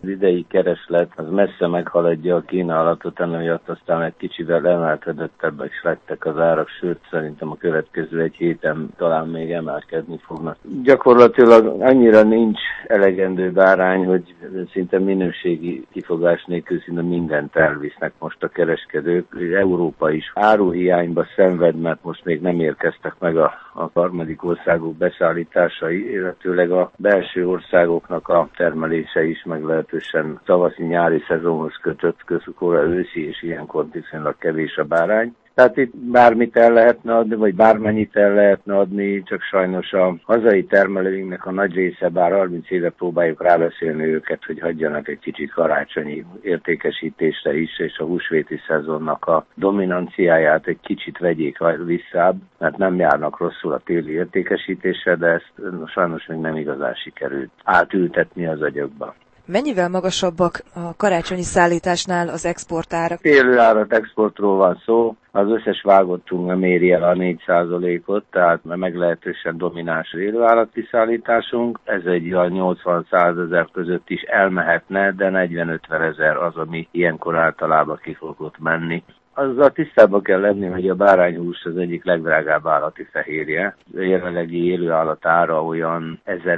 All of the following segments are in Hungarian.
Az idei kereslet az messze meghaladja a kínálatot, emiatt aztán egy kicsivel emelkedettebb is lettek az árak, sőt szerintem a következő egy héten talán még emelkedni fognak. Gyakorlatilag annyira nincs elegendő bárány, hogy szinte minőségi kifogás nélkül szinte mindent elvisznek most a kereskedők. Európa is áruhiányba szenved, mert most még nem érkeztek meg a harmadik országok beszállításai, illetőleg a belső országoknak a termelése is meglehetősen tavaszi-nyári szezonhoz kötött, közükor őszi, és ilyenkor viszonylag kevés a bárány. Tehát itt bármit el lehetne adni, vagy bármennyit el lehetne adni, csak sajnos a hazai termelőinknek a nagy része, bár 30 éve próbáljuk rábeszélni őket, hogy hagyjanak egy kicsit karácsonyi értékesítésre is, és a húsvéti szezonnak a dominanciáját egy kicsit vegyék visszább, mert nem járnak rosszul a téli értékesítésre, de ezt sajnos még nem igazán sikerült átültetni az agyakba. Mennyivel magasabbak a karácsonyi szállításnál az exportárak? Élőállat exportról van szó, az összes vágottunk nem éri el a 4%-ot, tehát meglehetősen domináns élőállati szállításunk. Ez egy 80-100 ezer között is elmehetne, de 40-50 ezer az, ami ilyenkor általában ki fogott menni. Azzal tisztában kell lenni, hogy a bárányhús az egyik legdrágább állati fehérje. A jelenlegi élőállat ára olyan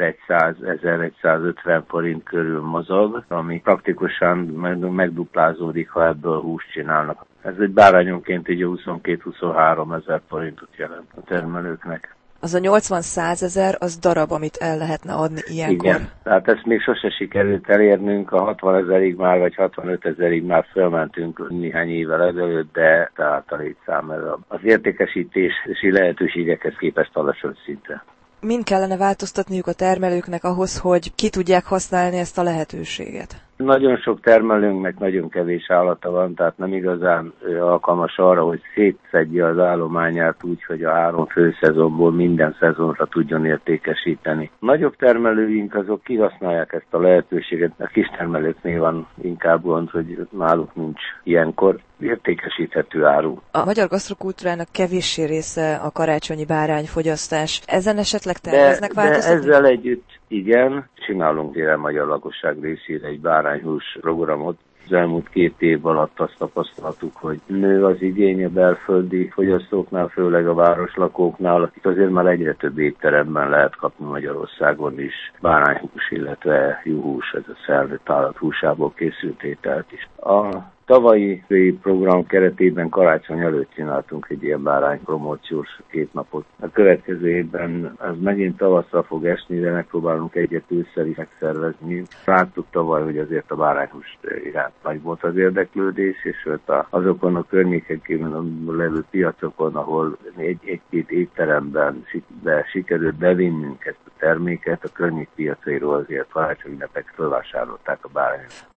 1100-1150 forint körül mozog, ami praktikusan megduplázódik, ha ebből húst csinálnak. Ez egy bárányonként egy 22-23 ezer forintot jelent a termelőknek. Az a 80-100 ezer, az darab, amit el lehetne adni ilyenkor. Igen, tehát ezt még sose sikerült elérnünk, a 60 ezerig már, vagy 65 ezerig már fölmentünk néhány évvel ezelőtt, de tehát a létszám az értékesítési lehetőségekhez képest alacsony szintre. Mind kellene változtatniuk a termelőknek ahhoz, hogy ki tudják használni ezt a lehetőséget? Nagyon sok termelőnknek nagyon kevés állata van, tehát nem igazán alkalmas arra, hogy szétszedje az állományát úgy, hogy a 3 főszezonból minden szezonra tudjon értékesíteni. Nagyobb termelőink azok kihasználják ezt a lehetőséget, a kis termelőknél van inkább gond, hogy náluk nincs ilyenkor értékesíthető áru. A magyar gasztrokultúrának kevéssé része a karácsonyi bárányfogyasztás. Ezen esetleg terveznek változtatni? De ezzel együtt igen, csinálunk a magyar lakosság részére egy bárányhús programot. Az elmúlt 2 év alatt azt tapasztaltuk, hogy nő az igény a belföldi fogyasztóknál, főleg a városlakóknál, akik azért már egyre több étteremben lehet kapni Magyarországon is bárányhús, illetve juhús, ez a szervett állat húsából készült ételt is. A tavalyi program keretében karácsony előtt csináltunk egy ilyen báránypromóciós 2 napot. A következő évben ez megint tavasszal fog esni, de megpróbálunk egyet ősszel is megszervezni. Láttuk tavaly, hogy azért a bárányhús iránt nagy volt az érdeklődés, és azokon a környékeken levő piacokon, ahol egy-két étteremben sikerült bevinnünk ezt a terméket, a környék piacairól azért karácsony ünnepekre vásárolták a bárányhúst.